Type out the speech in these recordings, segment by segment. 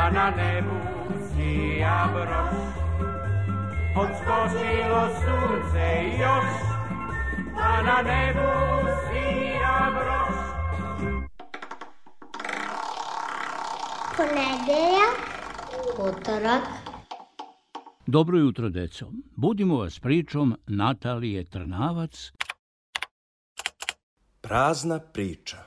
pa na nebu sija broš. Odskočilo sunce još, pa na nebu sija broš. Ponedeljak, utorak. Dobro jutro, deco. Budimo vas pričom Natalije Trnavac. Prazna priča.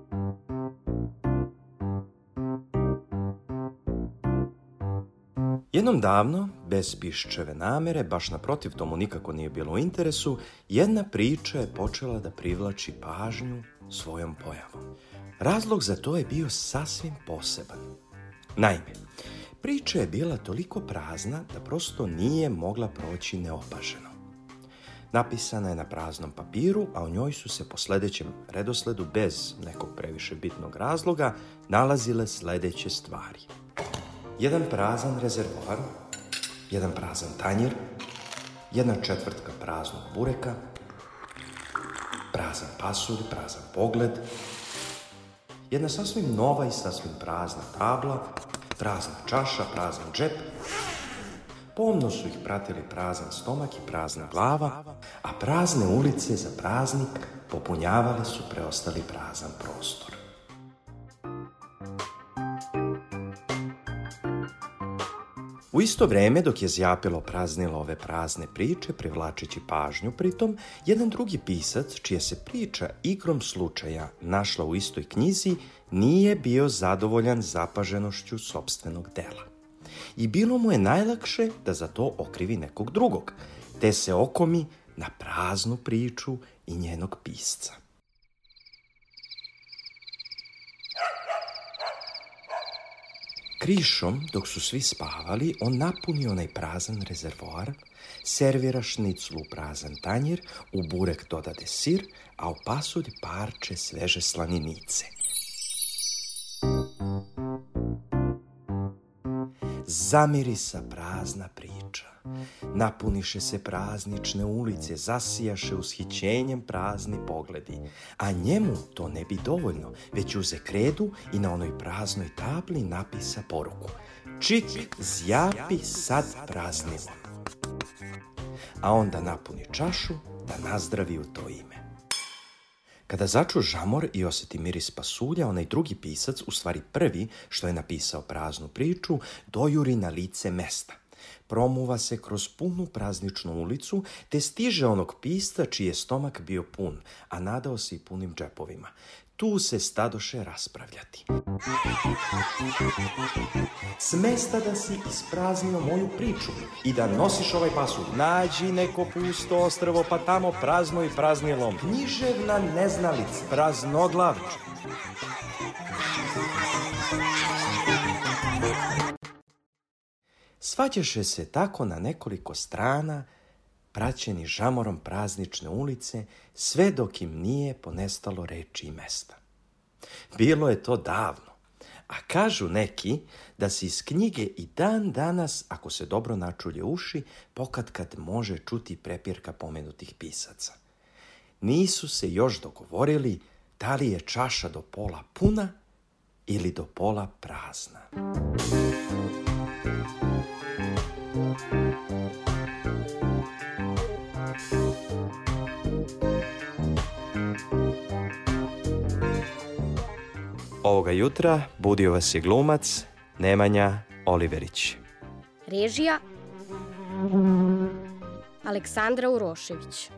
Jednom davno, bez piščeve namere, baš naprotiv, tomu nikako nije bilo u interesu, jedna priča je počela da privlači pažnju svojom pojavom. Razlog za to je bio sasvim poseban. Naime, priča je bila toliko prazna da prosto nije mogla proći neopaženo. Napisana je na praznom papiru, a u njoj su se po sledećem redosledu, bez nekog previše bitnog razloga, nalazile sledeće stvari. Jedan prazan rezervoar, jedan prazan tanjir, jedna četvrtka praznog bureka, prazan pasulj, prazan pogled, jedna sasvim nova i sasvim prazna tabla, prazna čaša, prazan džep. Pomno su ih pratili prazan stomak i prazna glava, a prazne ulice za praznik popunjavale su preostali prazan prostor. U isto vreme, dok je zjapilo praznilo ove prazne priče, privlačeći pažnju pritom, jedan drugi pisac, čija se priča igrom slučaja našla u istoj knjizi, nije bio zadovoljan zapaženošću sopstvenog dela. I bilo mu je najlakše da za to okrivi nekog drugog, te se okomi na praznu priču i njenog pisca. Krišom, dok su svi spavali, on napuni onaj prazan rezervoar, servira šniclu u prazan tanjir, u burek dodade sir, a u pasulj parče sveže slaninice. Zamirisa prazna priča. Napuniše se praznične ulice, zasijaše ushićenjem prazni pogledi. A njemu to ne bi dovoljno, već uze kredu i na onoj praznoj tabli napisa poruku. Čik, zjapi sad praznilo. A onda napuni čašu da nazdravi u to ime. Kada začu žamor i osjeti miris pasulja, onaj drugi pisac, u stvari prvi što je napisao praznu priču, dojuri na lice mesta. Promuva se kroz punu prazničnu ulicu, te stiže onog pisca čiji je stomak bio pun, a nadao se i punim džepovima. Tu se stadoše raspravljati. Smesta da si ispraznio moju priču i da nosiš ovaj pasulj. Nađi neko pusto ostrvo, pa tamo prazno i praznilom. Književna neznalic, praznoglavče. Svađaše se tako na nekoliko strana, praćeni žamorom praznične ulice, sve dok im nije ponestalo reči i mesta. Bilo je to davno, a kažu neki da se iz knjige i dan danas, ako se dobro načulje uši, pokatkad može čuti prepirka pomenutih pisaca. Nisu se još dogovorili da li je čaša do pola puna ili do pola prazna. Ovoga jutra budio vas je glumac Nemanja Oliverić. Režija Aleksandra Urošević.